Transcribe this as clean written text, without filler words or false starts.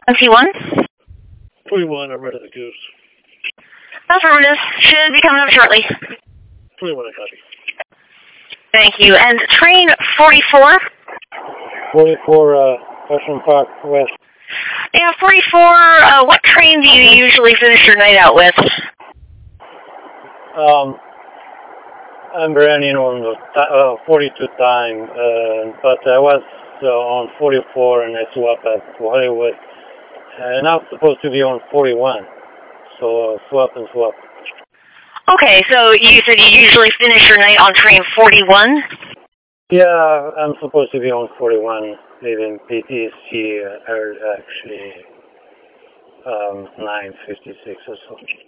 T1? 21, I'm ready to goose. Affirmative. Should be coming up shortly. 21, I copy. Thank you. And train 44? 44, Western Park West. Yeah, 44, what train do you usually finish your night out with? I'm running on the 42 time, but I was on 44 and I swapped at Hollywood. And I'm supposed to be on 41, so swap and swap. Okay, so you said you usually finish your night on train 41? Yeah, I'm supposed to be on 41, leaving PTSG are actually 9:56 or so.